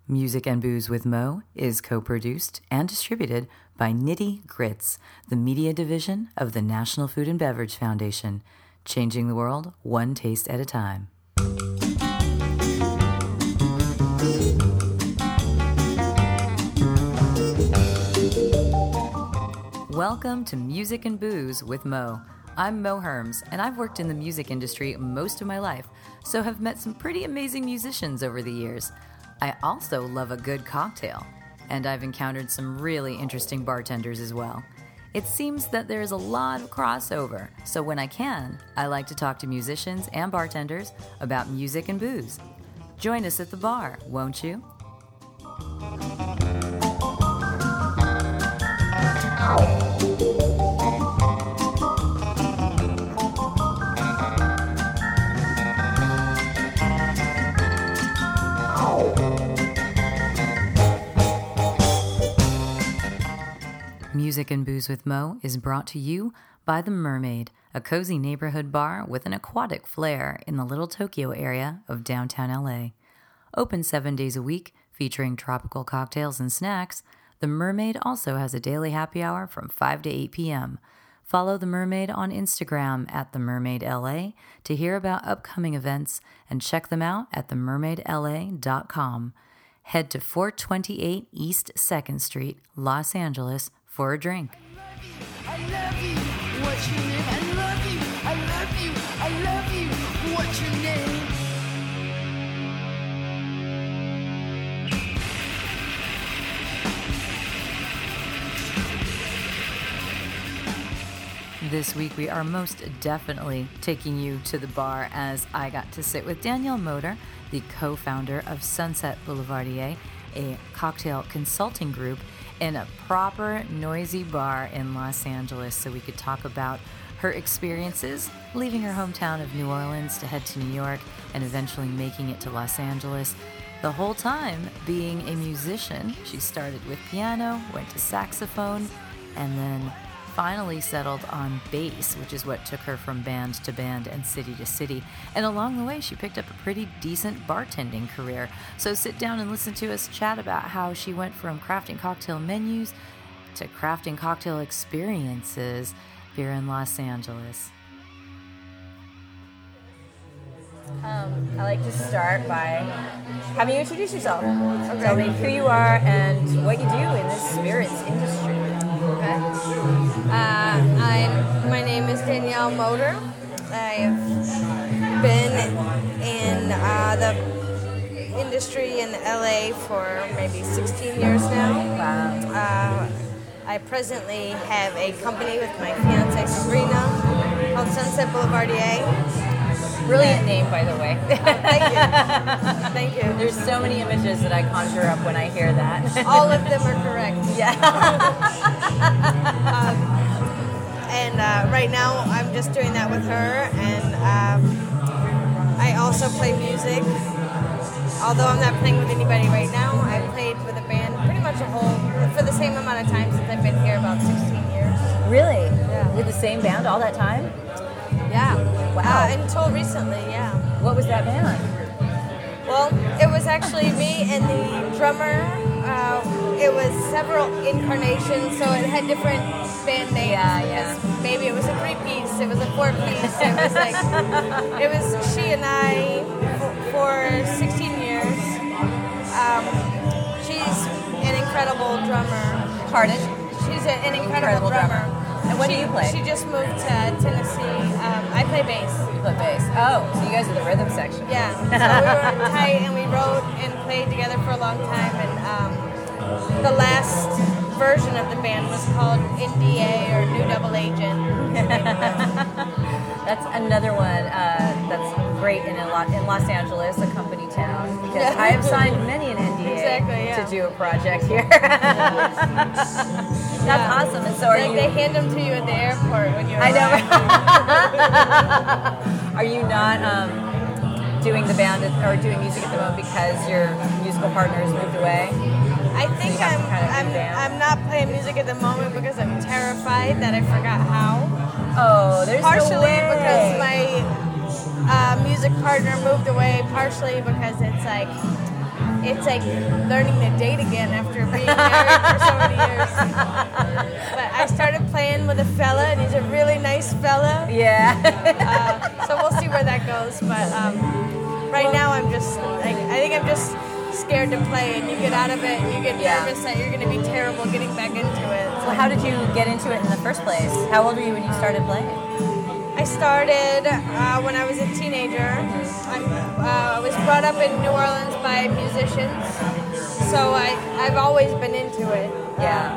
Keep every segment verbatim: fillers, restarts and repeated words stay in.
Music and Booze with Mo is co-produced and distributed by Nitty Grits, the media division of the National Food and Beverage Foundation, changing the world one taste at a time. Welcome to Music and Booze with Mo. I'm Mo Herms, and I've worked in the music industry most of my life, so have met some pretty amazing musicians over the years. I also love a good cocktail, and I've encountered some really interesting bartenders as well. It seems that there's a lot of crossover, so when I can, I like to talk to musicians and bartenders about music and booze. Join us at the bar, won't you? Music and Booze with Mo is brought to you by The Mermaid, a cozy neighborhood bar with an aquatic flair in the Little Tokyo area of downtown L A. Open seven days a week, featuring tropical cocktails and snacks, The Mermaid also has a daily happy hour from five to eight p.m. Follow The Mermaid on Instagram at The Mermaid L A to hear about upcoming events and check them out at the mermaid l a dot com. Head to four twenty-eight East second Street, Los Angeles, for a drink. I love you, what's your name? I love you, I love you, I love you, what's your name? This week we are most definitely taking you to the bar as I got to sit with Danielle Moder, the co-founder of Sunset Boulevardier, a cocktail consulting group, in a proper noisy bar in Los Angeles so we could talk about her experiences leaving her hometown of New Orleans to head to New York and eventually making it to Los Angeles. The whole time being a musician, she started with piano, went to saxophone, and then finally settled on bass, which is what took her from band to band and city to city. And along the way, she picked up a pretty decent bartending career. So sit down and listen to us chat about how she went from crafting cocktail menus to crafting cocktail experiences here in Los Angeles. Um, I like to start by having you introduce yourself. Okay. Tell me who you are and what you do in the spirits industry. Okay. Uh, I'm, my name is Danielle Moder. I've been in uh, the industry in L A for maybe sixteen years now. Wow. Uh, I presently have a company with my fiancée Sabrina called Sunset Boulevardier. Brilliant name, by the way. Uh, thank you. Thank you. There's so many images that I conjure up when I hear that. All of them are correct. Yeah. um, and uh, right now, I'm just doing that with her, and um, I also play music. Although I'm not playing with anybody right now, I played with a band pretty much a whole for the same amount of time since I've been here, about sixteen years. Really? Yeah. With the same band all that time? Yeah. Wow. Uh, until recently, yeah. What was that band? Well, it was actually me and the drummer. Uh, it was several incarnations, so it had different band names. Yeah, yeah. Maybe it was a three-piece, it was a four-piece. It was like, it was she and I for, for sixteen years. Um, she's an incredible drummer. Pardon? She's a, an incredible, Incredible drummer. drummer. And what she, do you play? She just moved to Tennessee. Um, I play bass. You play bass. Oh, so you guys are the rhythm section. Yeah. So we were tight and we wrote and played together for a long time. And um, the last version of the band was called N D A or New Double Agent. That's another one uh, that's great in, Lo- in Los Angeles, a company town, because I have signed many an N D A exactly, yeah. to do a project here. That's Yeah. awesome. And so are like you... they hand them to you at the airport when you I arrive. know. Are you not um, doing the band at, or doing music at the moment because your musical partner has moved away? I think you have I'm to kind of I'm, do band? I'm not playing music at the moment because I'm terrified that I forgot how. Oh, there's Partially no way. because my uh, music partner moved away, partially because it's like it's like learning to date again after being married for so many years. But I started playing with a fella, and he's a really nice fella. Yeah. Uh, so we'll see where that goes. But um, right now, I'm just like I think I'm just scared to play, and you get out of it, and you get Yeah. nervous that you're going to be terrible getting back into it. Well, how did you get into it in the first place? How old were you when you started playing? I started uh, when I was a teenager. I uh, was brought up in New Orleans by musicians, so I, I've always been into it. Yeah.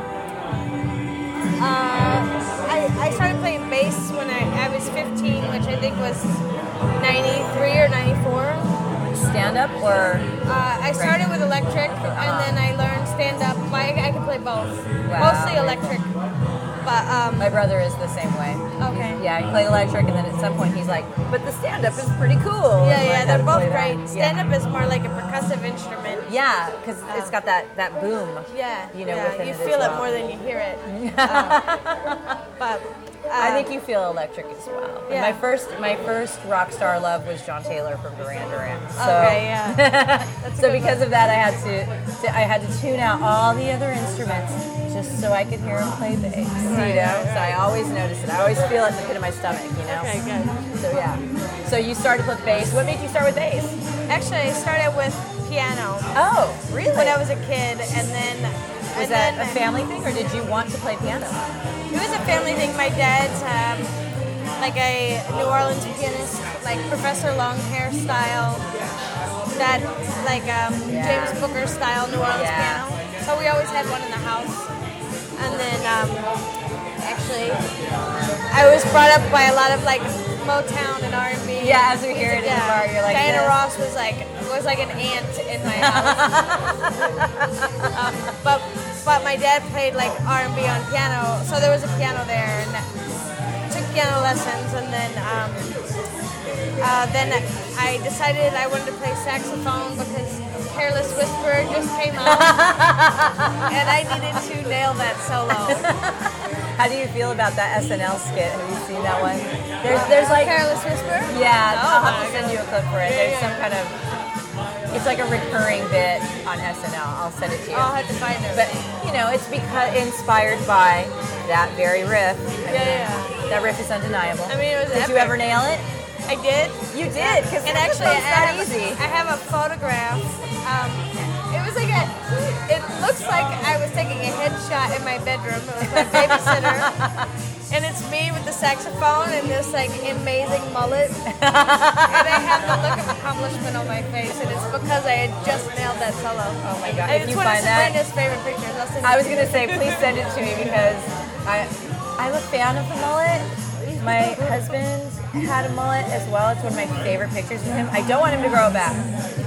Uh, I, I started playing bass when I, I was fifteen, which I think was ninety-three or ninety-four. Stand up or? Uh, I started with electric, and then I learned stand-up. I, I can play both. Wow. Mostly electric. But, um, My brother is the same way. okay. Yeah, he played electric, and then at some point he's like, but the stand-up is pretty cool. Yeah, And yeah, learned how they're to both play that. great. Stand-up is more like a percussive instrument. Yeah, because it's got that, that boom. Yeah, You know, yeah, within you it as feel well. it more than you hear it. Uh, but uh, I think you feel electric as well. And Yeah. My first my first rock star love was John Taylor from Duran Duran. So, okay, yeah. That's a so good because one. of that, I had to, to I had to tune out all the other instruments just so I could hear him play bass. Right, you know, right, so I always notice it. I always feel it in the pit of my stomach. You know. Okay, good. So yeah. So you started with bass. What made you start with bass? Actually, I started with piano Oh, really? when I was a kid, and then was and that then a family thing, or did you want to play piano? It was a family thing. My dad's um, like a New Orleans pianist, like Professor Longhair style, that like um, Yeah. James Booker style New Orleans Yeah. piano. So we always had one in the house. And then um, actually, I was brought up by a lot of like Motown and R and B. Yeah, as we hear it in the Yeah. bar, you're like Diana this. Ross was like was like an aunt in my house. um, but but my dad played like R and B on piano, so there was a piano there, and took piano lessons, and then um, uh, then I decided I wanted to play saxophone because Careless Whisper just came out, and I needed to nail that solo. How do you feel about that S N L skit? Have you seen that one? There's there's like Careless Whisper. yeah, Oh I'll have my to send you a clip for it. Yeah, There's yeah. some kind of it's like a recurring bit on S N L. I'll send it to you. I'll have to find it. But you know, it's because inspired by that very riff. I Yeah, mean, yeah. That riff is undeniable. I mean, it was Did you epic. ever nail it? I did. You did, because And actually, I not have, easy. I have a photograph. Um, it was like a. It looks like I was taking a headshot in my bedroom. It was my babysitter, and it's me with the saxophone and this like amazing mullet, and I have the look of accomplishment on my face, and it's because I had just nailed that solo. Oh my God. And If it's you one find of that- Sabrina's favorite pictures. I'll send I it was to you. gonna say, please send it to me because I I'm a fan of the mullet. My husband had a mullet as well. It's one of my favorite pictures of him. I don't want him to grow it back.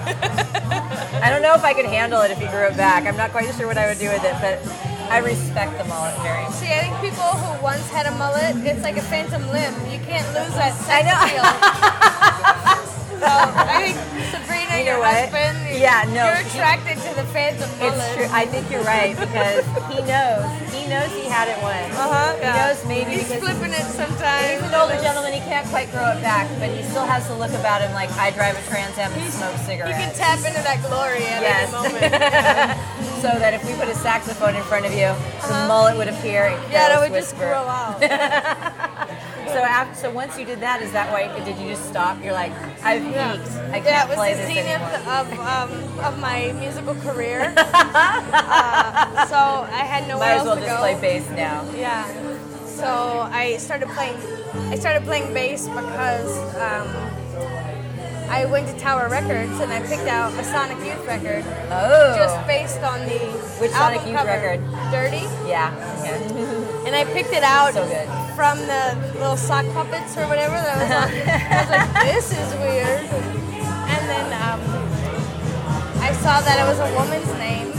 I don't know if I could handle it if he grew it back. I'm not quite sure what I would do with it, but I respect the mullet very much. See, I think people who once had a mullet, it's like a phantom limb. You can't lose that I sex know. appeal. So I think Sabrina, You your know what? husband, Yeah, no, you're he- attracted to the phantom mullet. It's true. I think you're right because he knows. He knows he had it once. Uh-huh, He yeah. knows maybe He's because flipping it he's sometimes. an older gentleman. He can't quite grow it back, but he still has the look about him like I drive a Trans Am and smoke You cigarettes. can tap into that glory at Yes. any moment. So that if we put a saxophone in front of you, the mullet would appear and Yeah, that careless would just whisper. grow out. So after, so once you did that, is that why? Did you just stop? You're like, I've Yeah. peaked. I can't Yeah, it was play the this zenith anymore. of, um, of my musical career. uh, so I had nowhere Might as else well to just go. play bass now. Yeah. So I started playing. I started playing bass because um, I went to Tower Records and I picked out a Sonic Youth record, Oh, just based on the Which album Sonic Youth cover, record? Dirty. yeah. Okay. And I picked it out So good. from the little sock puppets or whatever that was on. I was like, this is weird. And then um, I saw that it was a woman's name,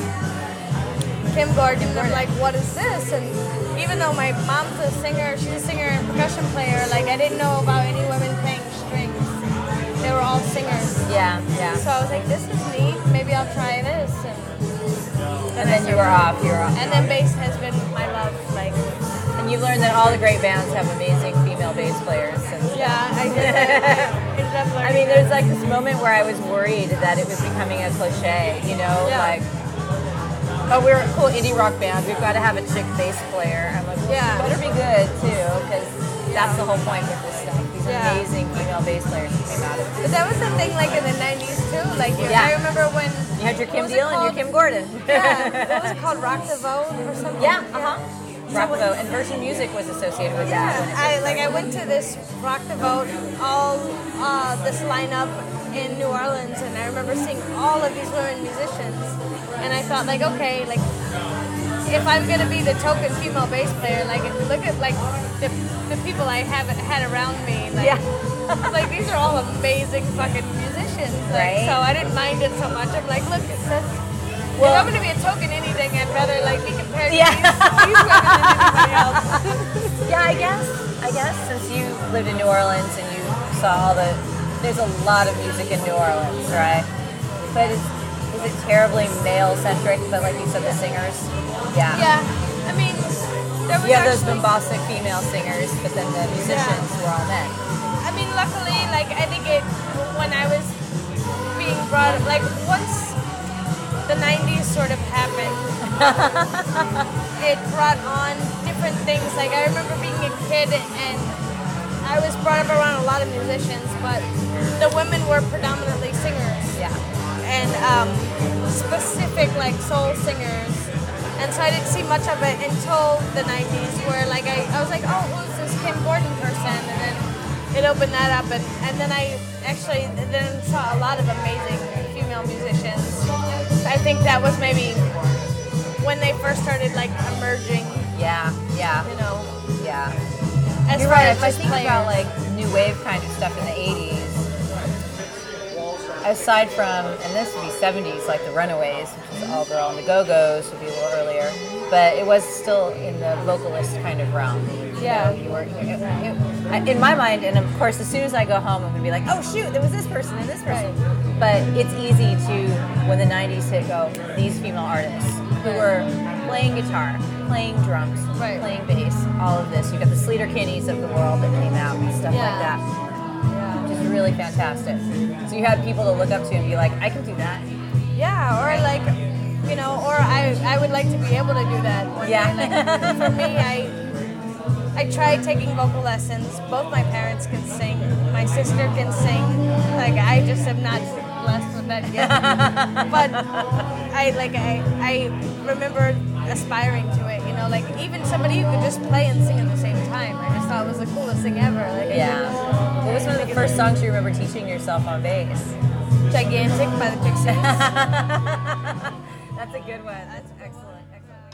Kim Gordon. I'm like, what is this? And even though my mom's a singer, she's a singer and percussion player, like I didn't know about any women playing strings. They were all singers. Yeah, yeah. So I was like, this is neat. Maybe I'll try this. And, And then you were off. You were off. and then bass has been my love. Like, And you learned that all the great bands have amazing female bass players. And yeah, I did. I up learning. I mean, there's like this moment where I was worried that it was becoming a cliche, you know, Yeah. like, oh, we're a cool indie rock band. We've got to have a chick bass player. I'm like, well, Yeah. you better be good too, because Yeah. that's the whole point with this stuff. These Yeah. amazing female bass players that came out of But it. that was the thing, like in the nineties too. Like you, Yeah. I remember when You had your Kim what was it Deal and your called? Kim Gordon. Yeah, what was it called? Rock the Vote or something? Yeah, uh-huh. Rock the Vote, and Virgin Music was associated with Yeah, that. when it I first like I started. went to this Rock the Vote, all uh, this lineup in New Orleans, and I remember seeing all of these women musicians, and I thought like, okay, like if I'm gonna be the token female bass player, like look at like the, the people I have had around me, like, Yeah. like these are all amazing fucking musicians, like, Right. so I didn't mind it so much. I'm like, look, it's this. Well- if I'm gonna be a token anything, I'd rather like be compared Yeah. to these, these women than anybody else. Yeah, I guess. I guess since you lived in New Orleans and you saw all the, there's a lot of music in New Orleans, right? But is, is it terribly male centric? But like you said, the singers. Yeah. Yeah, I mean, there was You have those actually, bombastic female singers, but then the musicians were all men. I mean, luckily, like I think it when I was being brought up, like once the nineties sort of happened, it brought on different things. Like I remember being a kid and I was brought up around a lot of musicians, but the women were predominantly singers. Yeah. And um, specific like soul singers. And so I didn't see much of it until the nineties where like I, I was like, oh, who's this Kim Gordon person? And then it opened that up and, and then I actually then saw a lot of amazing female musicians. I think that was maybe when they first started like emerging, Yeah. Yeah. you know, Yeah. as You're far right. as If I just think players. about like new wave kind of stuff in the eighties, aside from, and this would be seventies, like the Runaways, which is all girl, and the Go-Go's would be a little earlier, but it was still in the vocalist kind of realm. You Yeah. know, you were, it, it, I- in my mind, and of course, as soon as I go home, I'm going to be like, oh shoot, there was this person and this person. But it's easy to, when the nineties hit, go, these female artists who were playing guitar, playing drums, Right. playing bass, all of this. You got the Sleater Kinneys of the world that came out and stuff Yeah. like that. Yeah. Which is really fantastic. So you had people to look up to and be like, I can do that. Yeah, or like, you know, or I, I would like to be able to do that one Yeah. day. Like, for me, I I tried taking vocal lessons. Both my parents can sing. My sister can sing. Like I just am not blessed with that gift. But I like I I remember aspiring to it. You know, like even somebody who could just play and sing at the same time. I just thought it was the coolest thing ever. Like I Yeah. What was one of the first songs you remember teaching yourself on bass? did Gigantic by the Pixies. That's a good one. That's excellent. Excellent.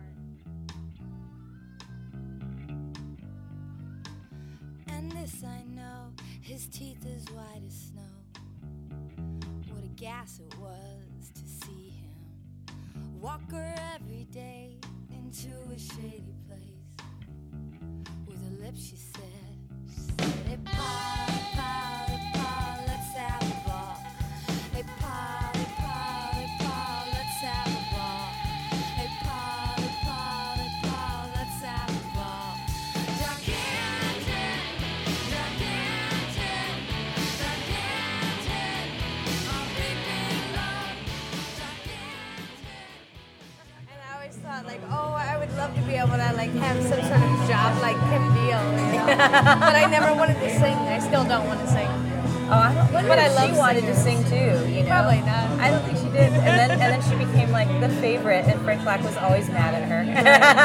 And this I know, his teeth as white as snow. What a gas it was to see him walk her every day into a shady place. With her lips she said, she said, hey pa, hey pa, hey pa, let's have a ball. Hey pa, hey pa, hey pa, let's have a ball. Hey pa, hey pa, hey pa, let's have a ball. Gigantic, gigantic, gigantic, I'm reaping love, gigantic. And I always thought, like, oh, I would love to be able to, like, have some sort of job like Kim Deal, you know? But I never wanted to sing. I still don't want to sing. Oh, I don't wonder But I if love she wanted to sing too, you know? Probably not. I don't think she did. And then and then she became like the favorite, and Frank Black was always mad at her.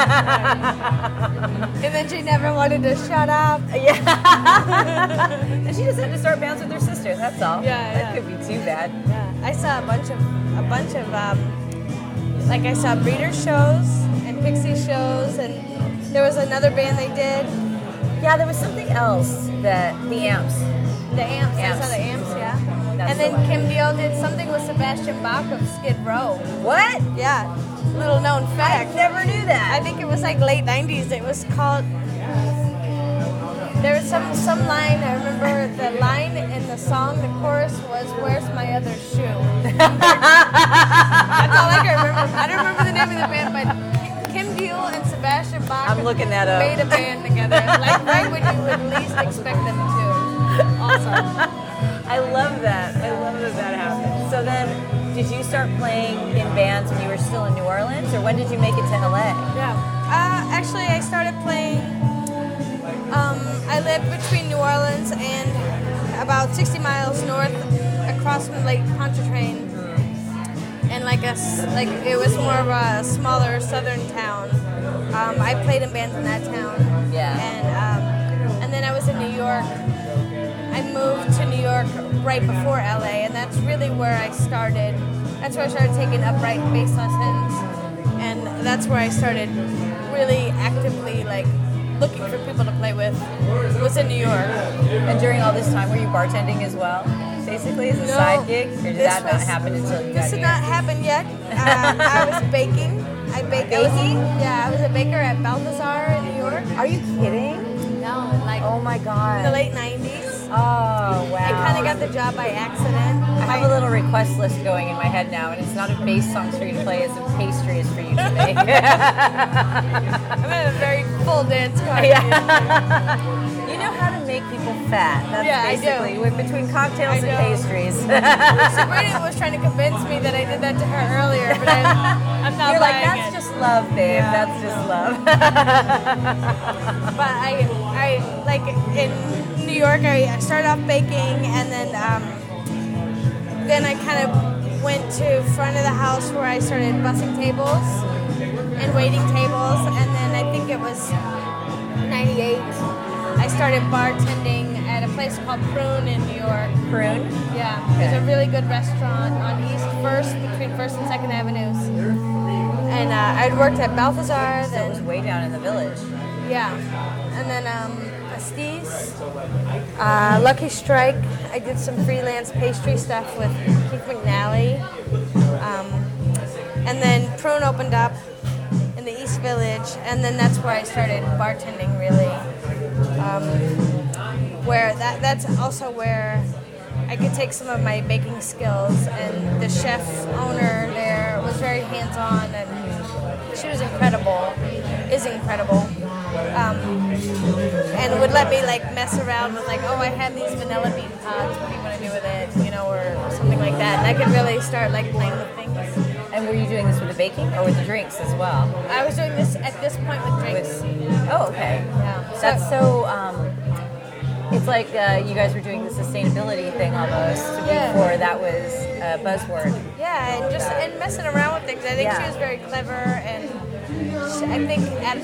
And then she never wanted to shut up. Yeah. And she just had to start bands with her sister, that's all. Yeah, That yeah. could be too bad. Yeah. I saw a bunch of, a bunch of, um, like, I saw Breeder shows and Pixie shows, and there was another band they did, Yeah, there was something else that the Amps. the Amps. Amps. I saw the Amps, yeah. That's and the then one. Kim Deal did something with Sebastian Bach of Skid Row. What? Yeah. Little known I fact. never knew that. I think it was like late nineties. It was called. There was some some line. I remember the line in the song. The chorus was "Where's my other shoe?" That's all I can remember. I don't remember the name of the band, but Kim Deal and Sebastian Bach I'm looking that up. made a band together, like right when you would least expect them to. Awesome. I love that. I love that that happened. So then, did you start playing in bands when you were still in New Orleans, or when did you make it to L A? Yeah. Uh, actually, I started playing. Um, I lived between New Orleans and about sixty miles north, across from Lake Pontchartrain, and like a s- like it was more of a smaller southern town. Um, I played in bands in that town. Yeah. And um, and then I was in New York. I moved to New York right before L A, and that's really where I started. That's where I started taking upright bass lessons, and that's where I started really actively like looking for people to play with. Was in New York. And during all this time, were you bartending as well? Basically, as a No, side gig, or did this that not was- happen until you This got did here? not happen yet. Um, I was baking. I baked. I was- Baking? yeah, I was a baker at Balthazar in New York. Are you kidding? No, like Oh my god. in the late nineties. Oh, wow. I kind of got the job by accident. I have a little request list going in my head now, and it's not a bass song for you to play, it's a pastry is for you to make. I'm at a very full dance party. You know how to make people fat. That's Yeah, I do. basically with between cocktails I and know. pastries. Sabrina was trying to convince me that I did that to her earlier, but I, I'm not You're like, buying that's it. just love, babe. Yeah. That's just love. But I, I like in New York, I started off baking, and then um, then I kind of went to front of the house where I started bussing tables and waiting tables, and then I think it was ninety-eight. I started bartending at a place called Prune in New York. Prune? Yeah, there's a really good restaurant on East First, between First and Second Avenues. And uh, I'd worked at Balthazar, So it then was way down in the village. yeah, and then um, Estes, uh, Lucky Strike. I did some freelance pastry stuff with Keith McNally, um, and then Prune opened up in the East Village, and then that's where I started bartending really. Um, where that that's also where I could take some of my baking skills, and the chef owner there was very hands-on, and she was incredible, is incredible, um, and would let me like mess around with like, oh, I have these vanilla bean pods, what do you want to do with it, you know, or something like that, and I could really start like playing with things. And were you doing this with the baking or with the drinks as well? I was doing this at this point with drinks. With, oh, okay. Yeah. That's so, um, it's like uh, you guys were doing the sustainability thing almost Yeah. before that was a buzzword. Yeah, and just and messing around with things. I think Yeah. she was very clever, and she, I think at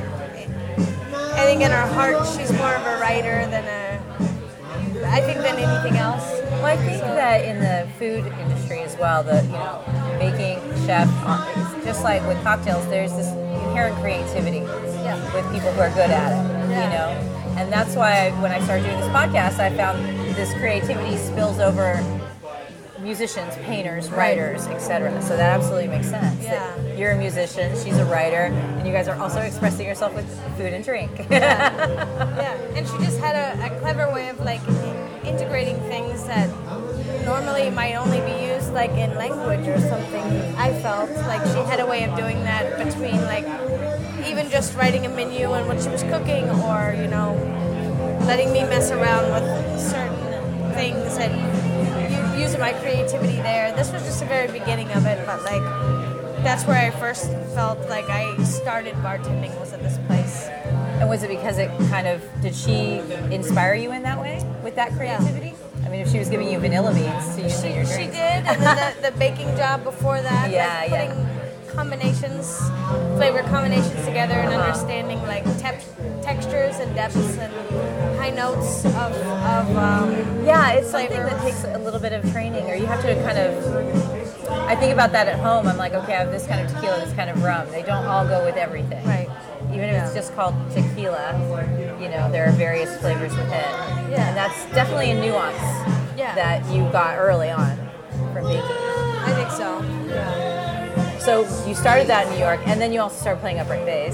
I think in her heart she's more of a writer than a I think than anything else. Well, I think that in the food industry as well, the you know, making chef, uh, it's just like with cocktails, there's this inherent creativity Yeah. with people who are good at it, Yeah. you know? And that's why when I started doing this podcast, I found this creativity spills over musicians, painters, writers, et cetera. So that absolutely makes sense. Yeah. That you're a musician, she's a writer, and you guys are also expressing yourself with food and drink. Yeah, and she just had a, a clever way of like integrating things that normally might only be used like in language or something. I felt like she had a way of doing that between like even just writing a menu and what she was cooking, or you know, letting me mess around with certain things and u- using my creativity there. This was just the very beginning of it, but like that's where I first felt like I started bartending, was at this place. And was it because it kind of, did she inspire you in that way with that creativity? I mean, if she was giving you vanilla beans to use in your She drink. did, and then the, the baking job before that, Yeah, like yeah. putting combinations, flavor combinations together, and Uh-huh. understanding like tep- textures and depths and high notes of, of um, Yeah, it's something flavor. that takes a little bit of training, or you have to kind of, I think about that at home. I'm like, okay, I have this kind of tequila, this kind of rum. They don't all go with everything. Right. Even if it's just called tequila, you know, there are various flavors within. Yeah. And that's definitely a nuance Yeah. that you got early on from baking. I think so. Yeah. So you started that in New York, and then you also started playing upright bass.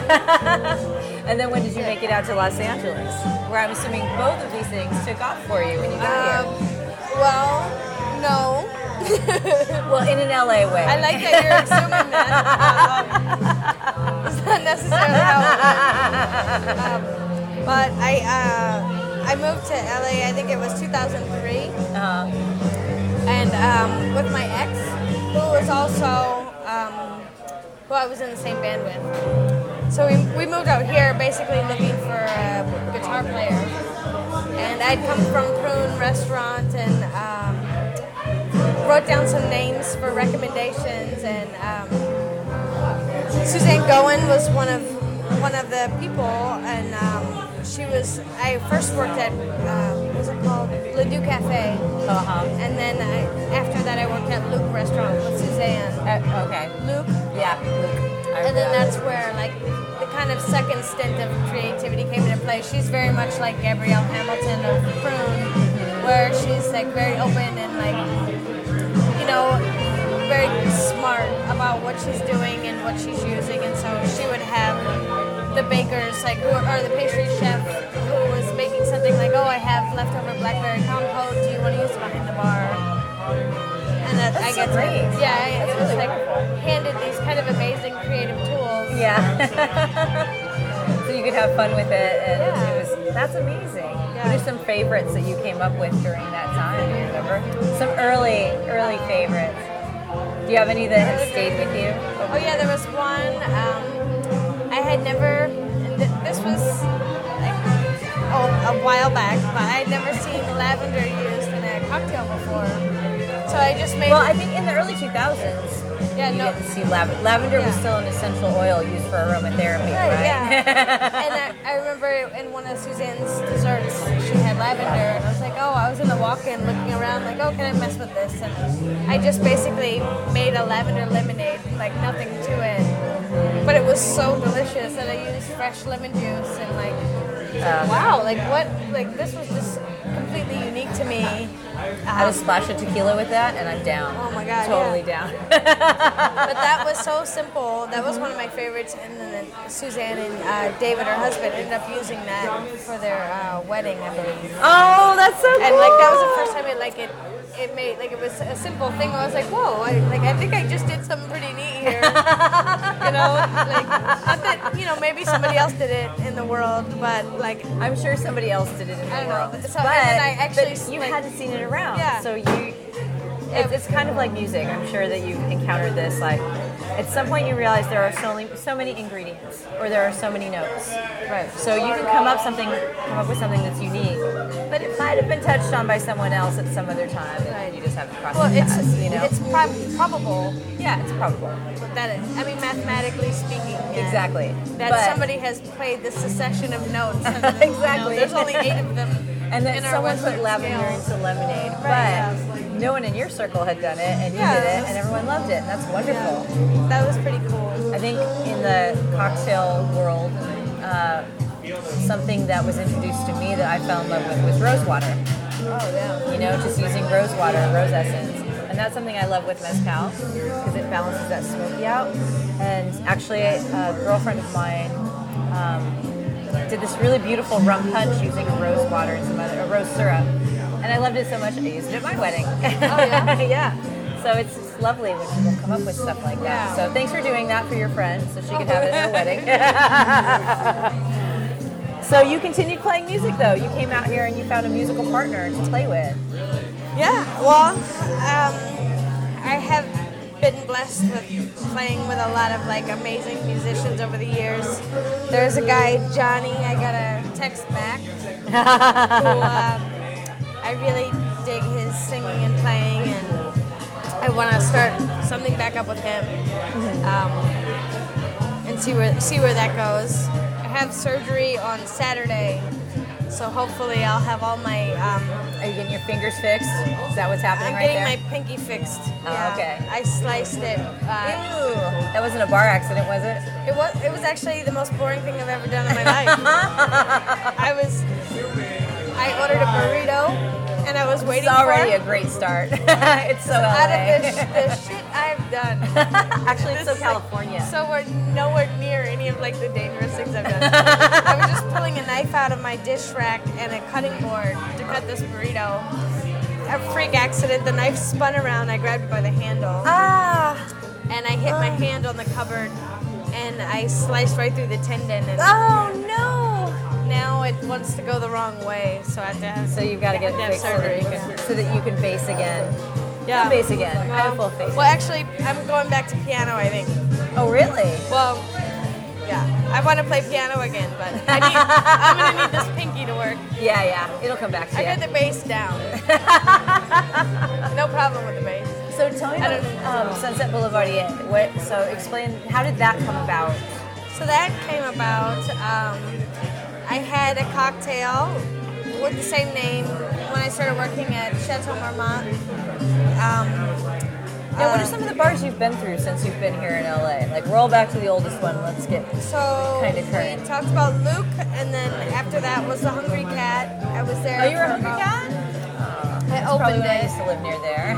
And then when did you make it out to Los Angeles? Where I'm assuming both of these things took off for you when you got Um, here. well, no. Well, in an L A way. I like that you're assuming that. Um, it's not necessarily how it went. Um, but I, uh, I moved to L A, I think it was two thousand three. Uh-huh. And um, with my ex, who was also, um, who I was in the same band with. So we, we moved out here basically looking for a guitar player. And I'd come from Prune Restaurant and um, wrote down some names for recommendations. And um, Suzanne Goen was one of one of the people, and um, she was, I first worked at, uh, what was it called? Le Doux Cafe. Uh-huh. And then I, after that I worked at Luke Restaurant with Suzanne. Uh, okay. Luke? Yeah, Luke. I And then remember that's where like the kind of second stint of creativity came into play. She's very much like Gabrielle Hamilton of Prune, where she's like very open and like, you know, very smart about what she's doing and what she's using. And so she would have the bakers, like, who or the pastry chef who was making something like, oh, I have leftover blackberry compote. Do you want to use it behind the bar? And that, I so get great. to, yeah, That's it was really like handed these kind of amazing creative tools. Yeah. So you could have fun with it, and Yeah. it was, that's amazing. Yeah. What are some favorites that you came up with during that time? Do you remember? Some early, early favorites. Do you have any that have stayed with you? Oh yeah, there was one. Um, I had never. And th- this was like oh a while back, but I had never seen lavender used in a cocktail before. So I just made. Well, I think in the early two thousands, Yeah, you no. didn't see lavender. Lavender was Yeah. still an essential oil used for aromatherapy, right? Right, yeah. And I, I remember in one of Suzanne's desserts, she had lavender, and I was like, oh, I was in the walk-in looking around, like, oh, can I mess with this? And I just basically made a lavender lemonade, like nothing to it. But it was so delicious that I used fresh lemon juice and like, Uh, wow, like what, like this was just completely unique to me. Add a splash of tequila with that, and I'm down. Oh my God, Totally yeah. down. But that was so simple. That was one of my favorites. And then Suzanne and uh, David, her husband, ended up using that for their uh, wedding, I believe. Oh, that's so cool. And like that was the first time it like it it made like it was a simple thing. I was like, whoa, I, like I think I just did something pretty neat here. You know, like not that you know maybe somebody else did it in the world, but like I'm sure somebody else did it in the I don't world. know. So, but, and then I actually, but you like- hadn't seen it around. Yeah. So you, it's, it's kind of like music. I'm sure that you've encountered this. Like, at some point you realize there are so many, so many ingredients, or there are so many notes. right. So you can come up something, come up with something that's unique, but it might have been touched on by someone else at some other time, and Right. you just haven't crossed Well, the it's paths, you know? it's prob- probable yeah, it's probable. that it, I mean mathematically speaking, yeah, Exactly. that But- somebody has played this succession of notes. And then, you know, Exactly. there's only eight of them. And then in our someone Western put lavender scale. into lemonade, Right, but no one in your circle had done it, and you Yeah, did it, that's- and everyone loved it, and that's wonderful. Yeah, that was pretty cool. I think in the cocktail world, uh, something that was introduced to me that I fell in love with was rose water. Oh yeah. You know, just using rose water, rose essence. And that's something I love with mezcal because it balances that smoky out. And actually, a girlfriend of mine um, did this really beautiful rum punch using rose water and some other, a rose syrup. And I loved it so much, I used it at my wedding. Oh yeah. Yeah. So it's just lovely when people come up with stuff like that. Yeah. So thanks for doing that for your friend so she could have it at her wedding. So you continued playing music though. You came out here and you found a musical partner to play with. Yeah, well, um, I have been blessed with playing with a lot of like amazing musicians over the years. There's a guy, Johnny, I got a text back, who um, I really dig his singing and playing, and I want to start something back up with him um, and see where see where that goes. I have surgery on Saturday, so hopefully I'll have all my. Um, Are you getting your fingers fixed? Is that what's happening I'm right getting there? my pinky fixed. Oh, yeah. okay. I sliced it. Uh, Ew. That wasn't a bar accident, was it? it was it was actually the most boring thing I've ever done in my life. I was I ordered a burrito and I was waiting It's already for a great start. It's so out L A. of the, the shit I've done. Actually, it's so This is, like, California. So we're nowhere near any of like the dangerous things I've done. I was just pulling a knife out of my dish rack and a cutting board to cut this burrito. A freak accident. The knife spun around. I grabbed it by the handle. Ah. And I hit my hand on the cupboard, and I sliced right through the tendon. And Oh no. now it wants to go the wrong way, so I have to have So you've got to get it have fixed so that, surgery. you can, so that you can bass again. Yeah. Come bass again. I have full faith. Well, actually, I'm going back to piano, I think. Oh, really? Well, yeah. I want to play piano again, but I need, I'm going to need this pinky to work. Yeah, yeah. It'll come back to I you. got the bass down. No problem with the bass. So tell me I about don't um, Sunset Boulevardier. What? So explain, how did that come about? So that came about, um, I had a cocktail with the same name when I started working at Chateau Marmont. Um, Now, what uh, are some of the bars you've been through since you've been here in L A? Like, roll back to the oldest one. Let's get So Kinda current. we talked about Luke, and then after that was the Hungry Cat. I was there. Oh, you were a for Hungry about- Cat? I Probably opened when I it. used to live near there.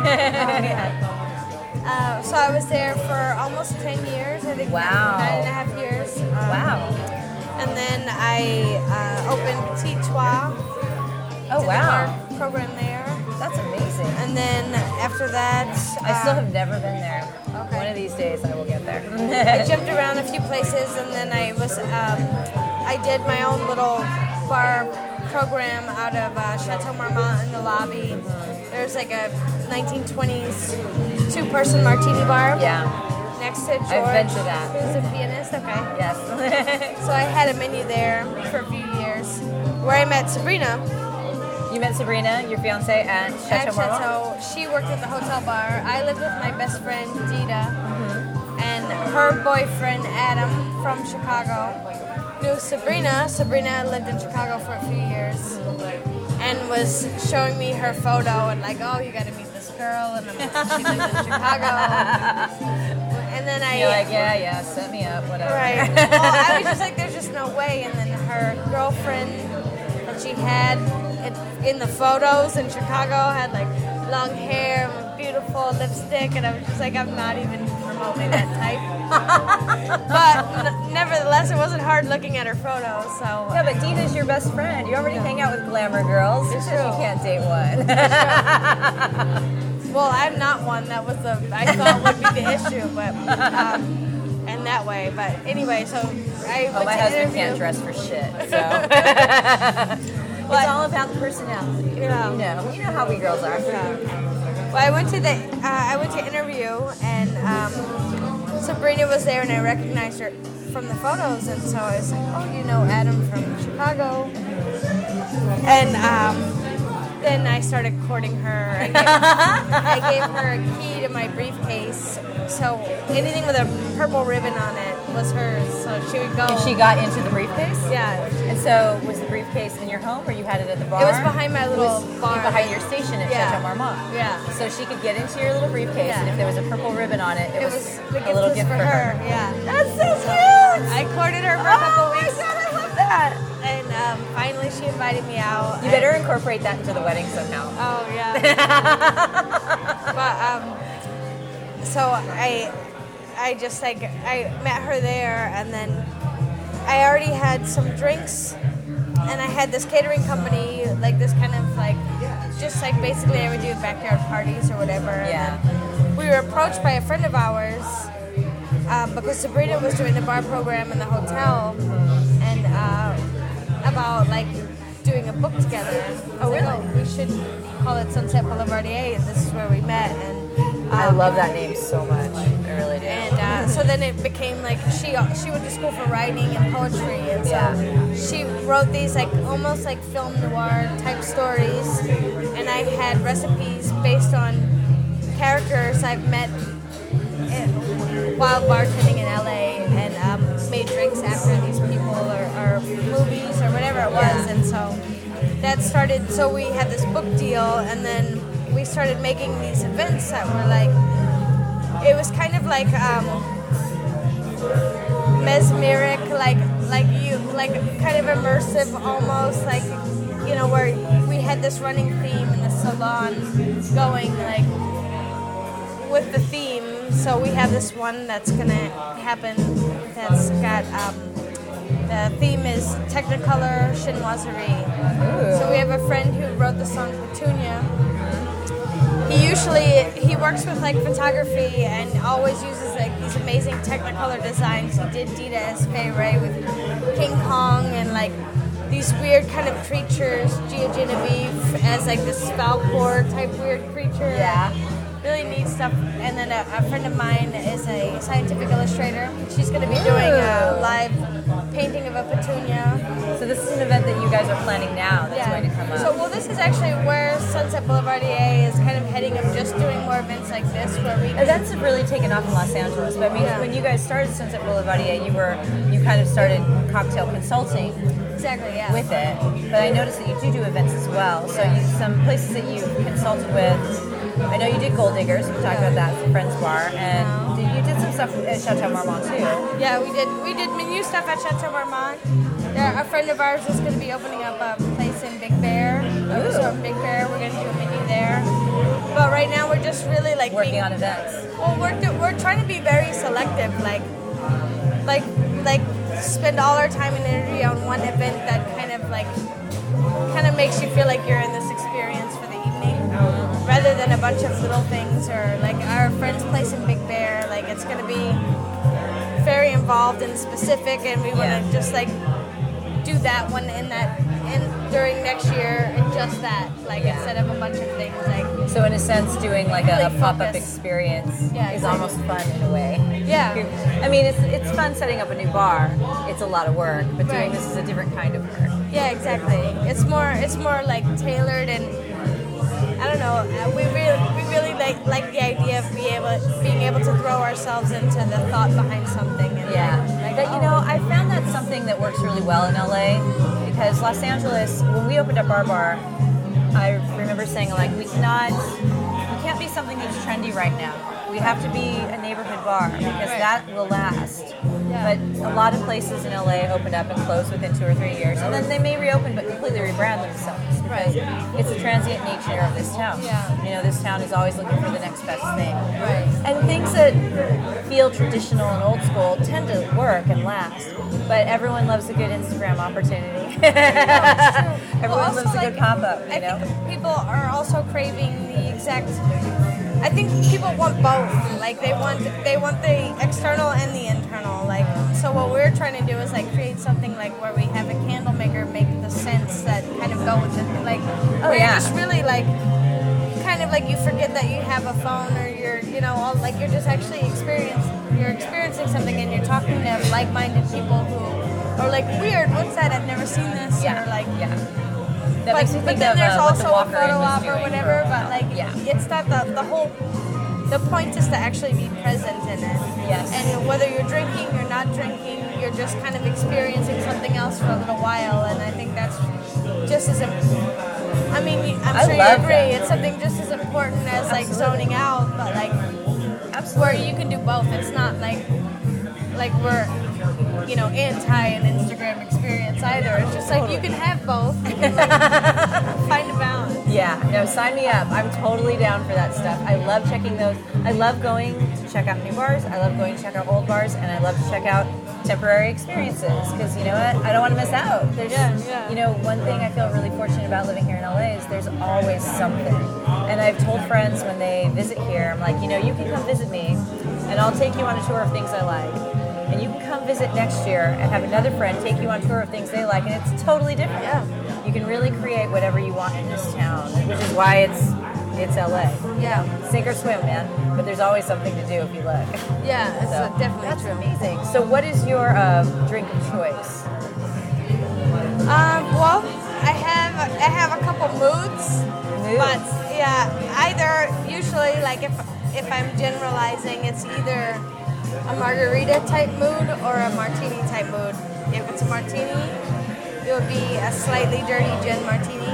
Uh, so I was there for almost ten years. I think Wow. nine and a half years. Um, Wow. And then I uh, opened Petit Trois. Oh, did the wow. bar program there. That's amazing. And then after that, I still uh, have never been there. Okay. One of these days I will get there. I jumped around a few places, and then I was um, I did my own little bar program out of uh, Chateau Marmont in the lobby. There's like a nineteen twenties two-person martini bar Yeah. next to George, I've been to that. who's a pianist. Okay. Yes. So I had a menu there for a few years, where I met Sabrina You met Sabrina, your fiance, at Chateau at Marmont? Chateau. She worked at the hotel bar. I lived with my best friend Dita, and her boyfriend Adam from Chicago knew Sabrina. Sabrina lived in Chicago for a few years, and was showing me her photo and like, oh, you got to meet this girl, and I'm, she lived in Chicago. And then I You're like, yeah, yeah, set me up, whatever. Right. Well, I was just like, there's just no way. And then her girlfriend that she had in, in the photos in Chicago had like long hair, beautiful lipstick, and I was just like, I'm not even remotely that type. But n- nevertheless, it wasn't hard looking at her photos. So Yeah, but Dina's your best friend. You already hang out with glamour girls. It's just you true. can't date one. well, I'm not one. That was the I thought would be the issue, but um, in that way. But anyway, so I Oh, went my to husband interview. can't dress for shit, so. It's all about the personality. Yeah. You know, you know how we girls are. Well, I went to the uh, I went to interview, and um, Sabrina was there, and I recognized her from the photos, and so I was like, oh, you know Adam from Chicago, and um, then I started courting her. I gave, I gave her a key to my briefcase, so anything with a purple ribbon on it was hers, so she would go. And she got into the briefcase? Yeah. And so, was the briefcase in your home, or you had it at the bar? It was behind my little It was bar. behind your station at Yeah. Chateau Marmont. Yeah. So she could get into your little briefcase, Yeah. and if there was a purple ribbon on it, it, It was, was the a gift little was gift for for her. her. Yeah. That's so cute! I courted her for a couple Oh my weeks. God, I love that! And um, finally, she invited me out. You and- better incorporate that into the wedding somehow. Oh yeah. But um, so I, I just like I met her there, and then I already had some drinks, and I had this catering company, like this kind of like, just like basically I would do backyard parties or whatever. And Yeah. then we were approached by a friend of ours. Um, because Sabrina was doing the bar program in the hotel, and uh, about like doing a book together. Oh, Like, really? we should call it Sunset Boulevardier, and this is where we met. And um, I love that name so much. I really do. And uh, so then it became like she she went to school for writing and poetry, and so Yeah. she wrote these like almost like film noir type stories, and I had recipes based on characters I've met in, while bartending in L A, and um, made drinks after these people or, or movies or whatever it was, Yeah. and so that started. So we had this book deal, and then we started making these events that were like. It was kind of like um, mesmeric, like like you, like kind of immersive, almost like you know where we had this running theme in the salon, going like with the theme. So we have this one that's gonna happen. That's got um, the theme is Technicolor chinoiserie. So we have a friend who wrote the song Petunia. He usually he works with like photography and always uses like these amazing Technicolor designs. He did Dita Espay Ray with King Kong and like these weird kind of creatures, Gia Genevieve as like this Falcor type weird creature. Yeah. Really neat stuff. And then a, a friend of mine is a scientific illustrator. She's going to be doing a live painting of a petunia. So this is an event that you guys are planning now that's Yeah. going to come up. So, well, this is actually where Sunset Boulevardier is kind of heading of just doing more events like this where we. Events have really taken off in Los Angeles, but I mean, Yeah. when you guys started Sunset Boulevardier, you were you kind of started cocktail consulting Exactly, yeah. with it. But I noticed that you do do events as well. So you, some places that you consulted with. I know you did Gold Diggers. We talked about that for Friends Bar, and did, you did some stuff at Chateau Marmont too. Yeah, we did. We did menu stuff at Chateau Marmont. Yeah, a friend of ours is going to be opening up a place in Big Bear, a resort in Big Bear. We're going to do a menu there. But right now we're just really like Working being, on events. Well, we're do, we're trying to be very selective, like like like spend all our time and energy on one event that kind of like kind of makes you feel like you're in this experience for the evening, rather than a bunch of little things or like our friend's place in Big Bear. Like it's going to be very involved and specific, and we want to Yeah. just like do that one in that in during next year and just that, like Yeah. instead of a bunch of things like So in a sense, doing like a, a Really pop-up focus. experience Yeah, is exactly. almost fun in a way. Yeah. I mean, it's it's fun setting up a new bar. It's a lot of work, but doing Right. this is a different kind of work. yeah, exactly. It's more it's more like tailored, and I don't know. uh, We really we really like like the idea of be able being able to throw ourselves into the thought behind something. And Yeah, like, but you oh, know, I found that's something that works really well in L A because Los Angeles, when we opened up our bar, I remember saying like, we cannot, we can't be something that's trendy right now. We have to be a neighborhood bar because Right. that will last. Yeah. But a lot of places in L A opened up and closed within two or three years, and then they may reopen but completely rebrand themselves because Right. it's the transient nature of this town. Yeah. You know, this town is always looking for the next best thing. Right. And things that feel traditional and old school tend to work and last. But everyone loves a good Instagram opportunity. Everyone Well, also, loves a like, good pop-up, you I know? think people are also craving the exact. I think people want both. Like they want they want the external and the internal. Like so, what we're trying to do is like create something like where we have a candle maker make the scents that kind of go with it. Like Oh, where yeah. you're just really like kind of like you forget that you have a phone or you're you know all, like you're just actually experience you're experiencing something and you're talking to like-minded people who are like weird. What's that? I've never seen this. Yeah, Or like yeah. That but, makes me but think then of there's uh, what the also a Walker Inn photo was op or doing whatever. for a But while. like, yeah. it's not the the whole. The point is to actually be present in it. Yes. And whether you're drinking or not drinking, you're just kind of experiencing something else for a little while. And I think that's just as. Im- I mean, I'm I sure you love agree. that. It's something just as important as like Absolutely. zoning out, but like where you can do both. It's not like like we're you know anti an Instagram experience either. It's just like you can have both. You can, like, find a balance. Yeah, no, sign me up. I'm totally down for that stuff. I love checking those. I love going to check out new bars. I love going to check out old bars, and I love to check out temporary experiences because you know what? I don't want to miss out. There's, Yeah, yeah. You know, one thing I feel really fortunate about living here in L A is there's always something. And I've told friends when they visit here, I'm like, you know, you can come visit me, and I'll take you on a tour of things I like. And you can come visit next year and have another friend take you on tour of things they like, and it's totally different. Yeah. You can really create whatever you want in this town, which is why it's it's L A. Yeah. Sink or swim, man. But there's always something to do if you look. Yeah, it's So, uh, definitely that's true. amazing. So, what is your um, drink of choice? Um, well, I have I have a couple moods, Moods. but yeah, either usually like if if I'm generalizing, it's either a margarita type mood or a martini type mood. If it's a martini, it would be a slightly dirty gin martini.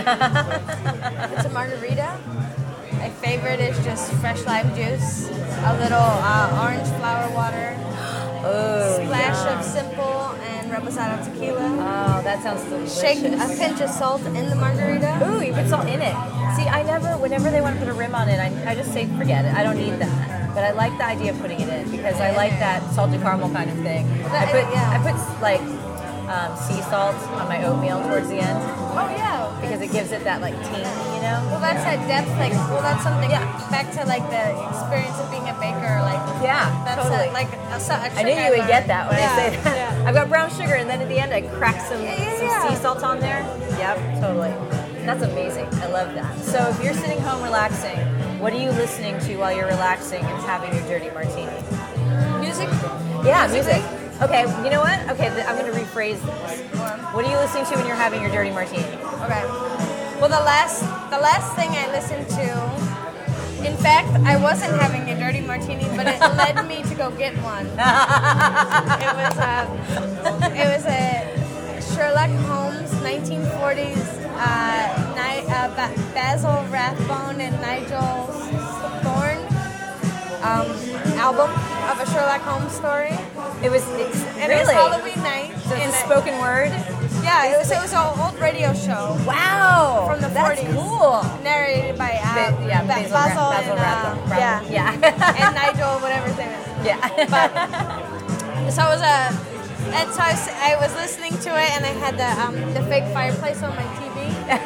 If it's a margarita, my favorite is just fresh lime juice, a little uh, orange flower water, Oh, splash yum. of simple and reposado tequila. Oh, that sounds delicious. Shake a pinch of salt in the margarita. Ooh, you put salt in it. See, I never, whenever they want to put a rim on it, I, I just say forget it. I don't need that. But I like the idea of putting it in because I like that salted caramel kind of thing. I That- put, yeah. I put like um, sea salt on my oatmeal towards the end Oh yeah. because it gives it that like ting, you know? Well, that's that depth. Like, well, that's something Yeah. back to like the experience of being a baker. Like, Yeah, that's totally. a, like a, so- a I knew trick you would get learned. that when yeah, I say that. Yeah. I've got brown sugar, and then at the end I crack some, Yeah, yeah, some yeah. sea salt on there. Yep, totally. That's amazing. I love that. So if you're sitting home relaxing, what are you listening to while you're relaxing and having your dirty martini? Music. Yeah, Musically? music. Okay, you know what? Okay, th- I'm going to rephrase this. What are you listening to when you're having your dirty martini? Okay. Well, the last the last thing I listened to, in fact, I wasn't having a dirty martini, but it led me to go get one. It was a it was a Sherlock Holmes nineteen forties uh, Ni- uh, ba- Basil Rathbone and Nigel Thorne um, album of a Sherlock Holmes story. It was it's And it was really Halloween night. so and it's a I- spoken word. Yeah, it was it was an old radio show. Wow, From the that's forties. cool. Narrated by uh, Ba- yeah, Ba- Basil Ra- Basil, Basil and, uh, Rathbone. yeah, yeah, and Nigel, whatever his name is. yeah. So it was a, and so I was, I was listening to it, and I had the um, the fake fireplace on my T V.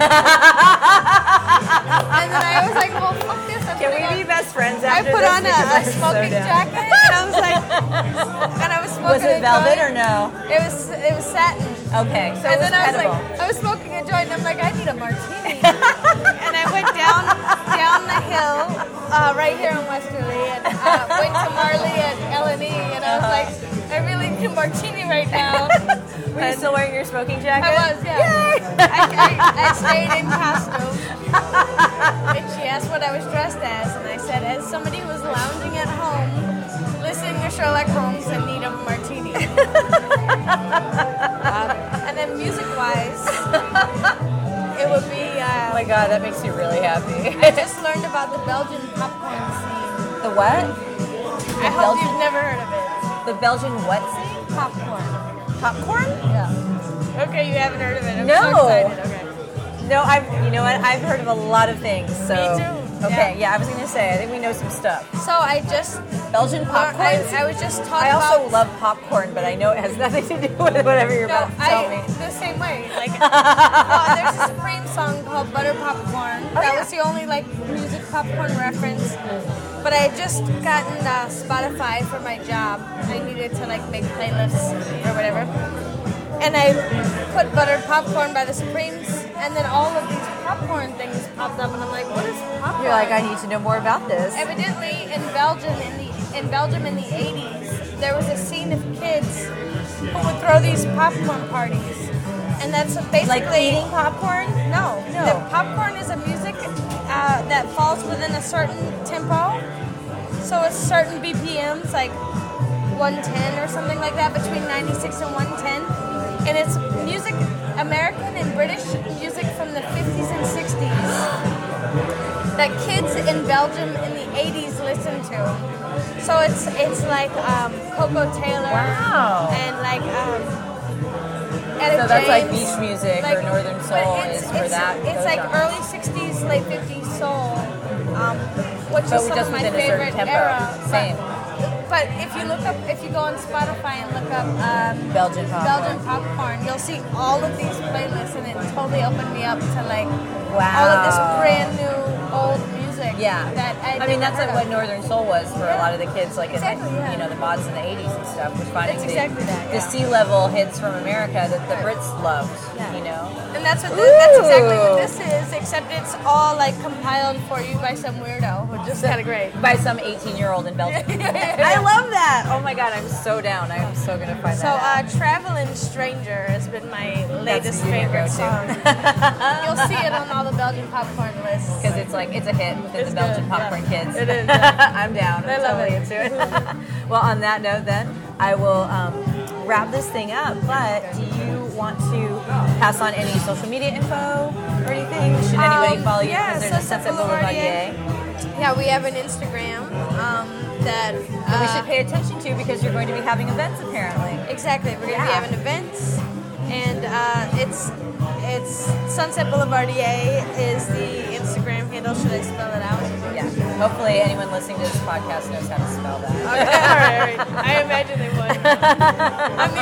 And then I was like, well, fuck this. I'm Can gonna we go- be best friends I after put this? on a, Because a I'm so smoking down. jacket, and I was like, and I was smoking. Was it a velvet joint. or no? It was it was satin. Okay, so and it was then I was edible. like, I was smoking a joint, and I'm like, I need a martini. And I went down down the hill, uh, right here in Westerly, and uh, went to Marley at L and E, and I was Uh-huh. like, I really need a martini right now. Were you still wearing your smoking jacket? I was, yeah. I, I, I stayed in costume. And she asked what I was dressed as, and I said, as somebody who was lounging at home, listening to Sherlock Holmes in need of a martini. um, and then music-wise, it would be. Oh Uh, my god, that makes me really happy. I just learned about the Belgian popcorn scene. The what? I hope Belgian- you've never heard of it. The Belgian what scene? Popcorn. Popcorn? Yeah. Okay, you haven't heard of it. I'm No. so excited. Okay. No, I've. You know what? I've heard of a lot of things. So. Me too. Okay, Yeah. yeah. I was gonna say. I think we know some stuff. So I just Belgian popcorn. I, I was just taught I also about. love popcorn, but I know it has nothing to do with whatever you're No, about to tell I me. the same way. Like, uh, there's a Supreme song called Butter Popcorn. Oh, that yeah. was the only like music popcorn reference. But I had just gotten uh, Spotify for my job. I needed to like make playlists or whatever. And I put Buttered Popcorn by the Supremes, and then all of these popcorn things popped up, and I'm like, what is popcorn? You're like, I need to know more about this. Evidently, in Belgium in the in Belgium in the eighties, there was a scene of kids who would throw these popcorn parties, and that's basically Like eating popcorn? No, No. The popcorn is a music uh, that falls within a certain tempo, so it's certain B P Ms, like one ten or something like that, between ninety-six and one ten, and it's music, American and British music from the fifties and sixties that kids in Belgium in the eighties listened to. So it's it's like um, Coco Taylor Wow. and like um, Etta So that's like James, beach music like- or Northern but Soul it's, is where it's, that It's goes like on. early sixties, late fifties soul, um, which But is some just of my within a certain favorite tempo. era. Same. But, but if you look up, if you go on Spotify and look up um, Belgian popcorn. Belgian popcorn, you'll see all of these playlists, and it totally opened me up to like Wow. all of this brand new old music. Yeah. That I, I mean, never that's heard like what of. Northern Soul was for a lot of the kids, like Exactly, in the, yeah. you know, the mods in the eighties and stuff, was finding That's the, exactly that, the yeah. sea level hits from America that the Right. Brits loved, Yeah. you know? And that's what this, that's exactly what Ooh. this is, except it's all like compiled for you by some weirdo, which is kind of great. By some eighteen-year-old in Belgium. I love that. Oh my god, I'm so down. I'm so gonna find So, that. uh, Traveling Stranger has been my latest your favorite go-to. song. You'll see it on all the Belgian popcorn lists. Because it's like it's a hit within It's the Belgian good, popcorn yeah. kids. It is, yeah. I'm down. I'm I love totally it. into it. Well, on that note, then I will um, wrap this thing up. But do you want to pass on any social media info or anything? Should anybody Um, follow you? yeah, Because there's a Sunset Sunset Boulevardier. Yeah, we have an Instagram um, that We uh, should pay attention to because you're going to be having events apparently. exactly. We're gonna be Yeah. having events, and uh, it's it's Sunset Boulevardier is the Instagram handle. Should I spell it out? Yeah. Hopefully, anyone listening to this podcast knows how to spell that. Okay, all right, all right. I imagine they would. I'm the only one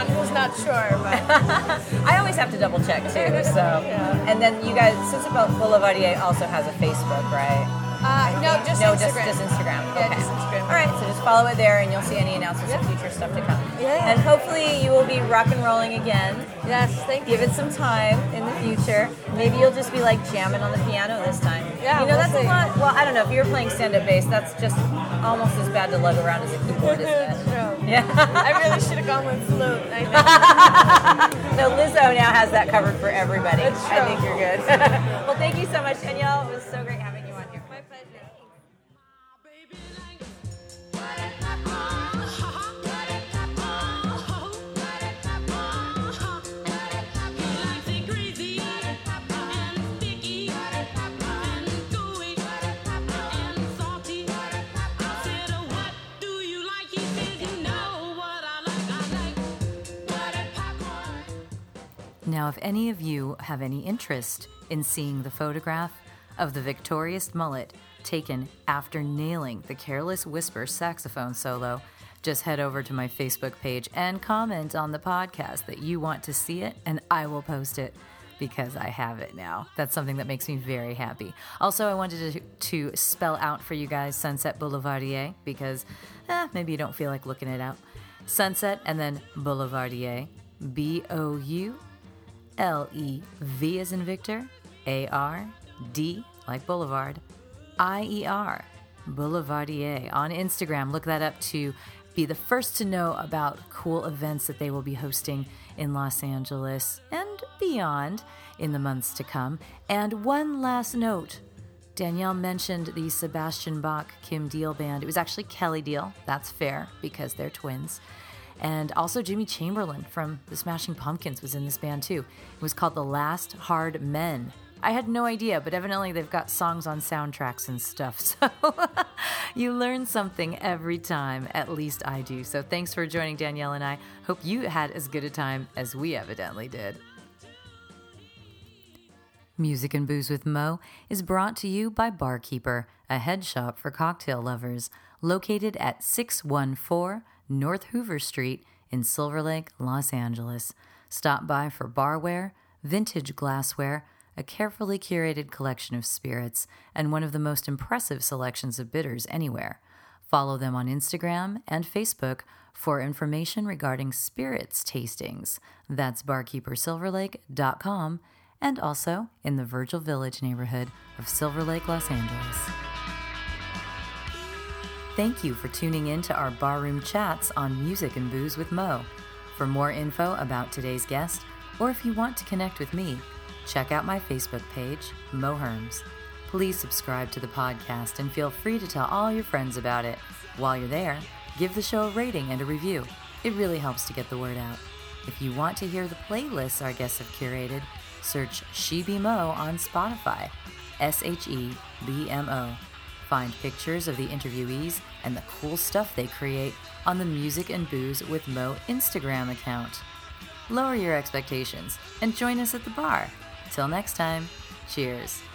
one who's not sure, but I always have to double check too. So, Yeah. and then you guys, Sunset Boulevardier also has a Facebook, right? uh, no, just no, Instagram. just just Instagram. Yeah, Okay. just Instagram. All right, so just follow it there, and you'll see any announcements of future stuff to come. Yeah. And hopefully you will be rock and rolling again. Yes, thank you. Give it some time in the future. Maybe you'll just be like jamming on the piano this time. Yeah, you know we'll that's see. a lot. Well, I don't know if you're playing stand-up bass. That's just almost as bad to lug around as a keyboard, isn't it? True. Yeah. I really should have gone with flute. I know. No, Lizzo now has that covered for everybody. That's I true. think you're good. Well, thank you so much, Danielle. It was so great having you on here. My pleasure. Now, if any of you have any interest in seeing the photograph of the victorious mullet taken after nailing the Careless Whisper saxophone solo, just head over to my Facebook page and comment on the podcast that you want to see it, and I will post it because I have it now. That's something that makes me very happy. Also, I wanted to, to spell out for you guys Sunset Boulevardier because eh, maybe you don't feel like looking it out. Sunset and then Boulevardier, B O U L E V as in Victor, A R D like Boulevard, I E R, Boulevardier. On Instagram, look that up to be the first to know about cool events that they will be hosting in Los Angeles and beyond in the months to come. And one last note. Danielle mentioned the Sebastian Bach Kim Deal band. It was actually Kelly Deal. That's fair because they're twins. And also Jimmy Chamberlain from the Smashing Pumpkins was in this band too. It was called The Last Hard Men. I had no idea, but evidently they've got songs on soundtracks and stuff. So you learn something every time, at least I do. So thanks for joining Danielle and I. Hope you had as good a time as we evidently did. Music and Booze with Mo is brought to you by Barkeeper, a head shop for cocktail lovers, located at six one four North Hoover Street in Silver Lake, Los Angeles. Stop by for barware, vintage glassware, a carefully curated collection of spirits, and one of the most impressive selections of bitters anywhere. Follow them on Instagram and Facebook for information regarding spirits tastings. That's barkeeper silver lake dot com and also in the Virgil Village neighborhood of Silver Lake, Los Angeles. Thank you for tuning in to our barroom chats on Music and Booze with Mo. For more info about today's guest, or if you want to connect with me, check out my Facebook page, Mo Herms. Please subscribe to the podcast and feel free to tell all your friends about it. While you're there, give the show a rating and a review. It really helps to get the word out. If you want to hear the playlists our guests have curated, search She Be Mo on Spotify, S H E B M O. Find pictures of the interviewees and the cool stuff they create on the Music and Booze with Mo Instagram account. Lower your expectations and join us at the bar. Till next time, cheers.